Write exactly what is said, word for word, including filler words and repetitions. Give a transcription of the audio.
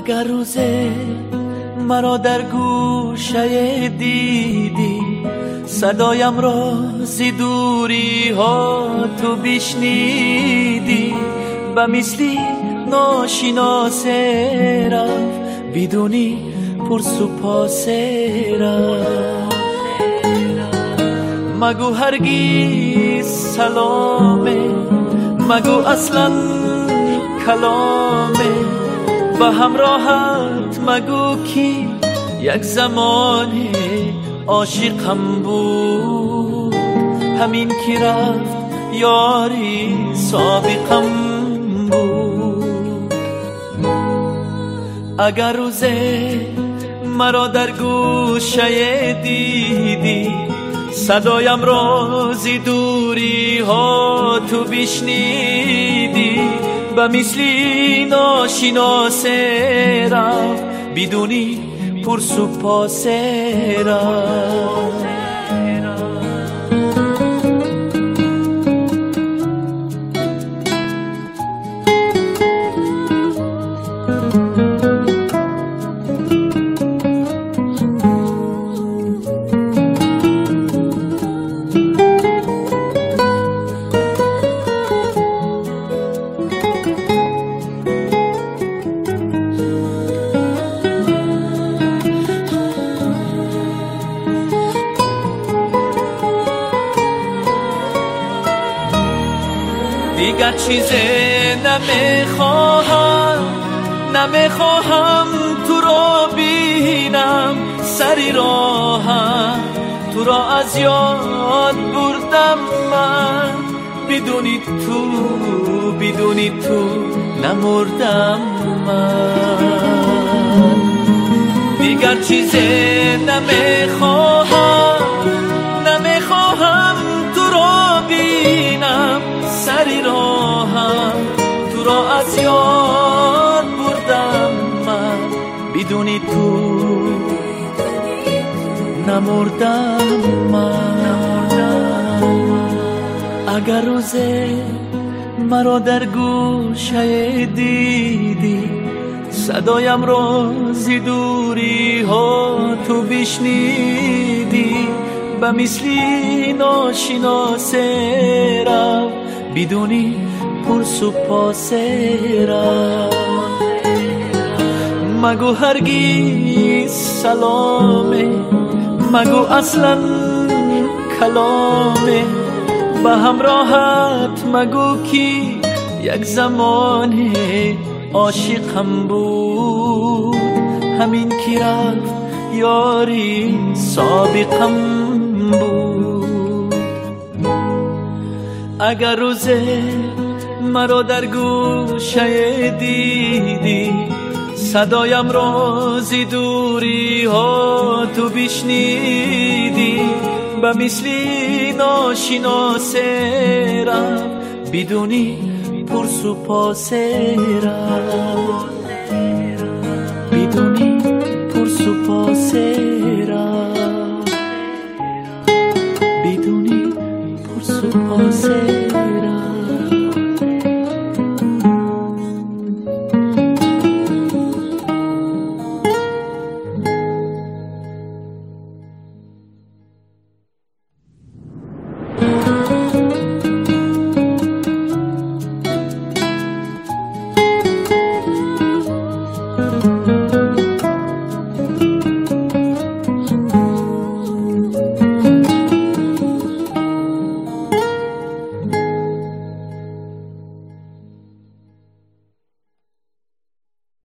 اگر روزه مرا در گوشه دیدی، صدایم را زی دوری ها تو بشنیدی، و مثلی ناشناس رفت بدونی پرس و پاس رفت. مگو هرگیز سلامه، مگو اصلا کلامه، و همراهت مگو کی یک زمان عاشقم بود، همین که رفت یاری سابقم بود. اگر روزه مرا در گوشه دیدی، صدایم را زی دوری ها تو بشنیدی، و مثلی ناشناس رفت بدونی پرس و پاس رفت. دیگر چیزی نمیخواهم، نمیخواهم تو را بینم سری راهم، تو را از یاد بردم من، بدونی تو بدونی تو نمردم من. دیگر چیزی نمیخواهم، نمیخواهم تو را بینم سری راهم، تو را از یاد بردم من، بدونی تو نمردم من. اگر روزه مرا در گوشه دیدی، صدایم را زی دوری ها تو بشنیدی، و مثلی ناشناس رفت بدونی پرس و پاس رفت. مگو هرگیز سلامه، مگو اصلا کلامه، و همراهت مگو کی یک زمان عاشقم بود، همین که رفت یاری سابقم بود. اگر روزه مرا در گوشه دیدی، صدایم را زی دوری ها تو بشنیدی، و مثلی ناشناس رفت بدونی پرس و پاس رفت، بدونی پرس و پاس رفت، بدونی پرس و پاس رفت.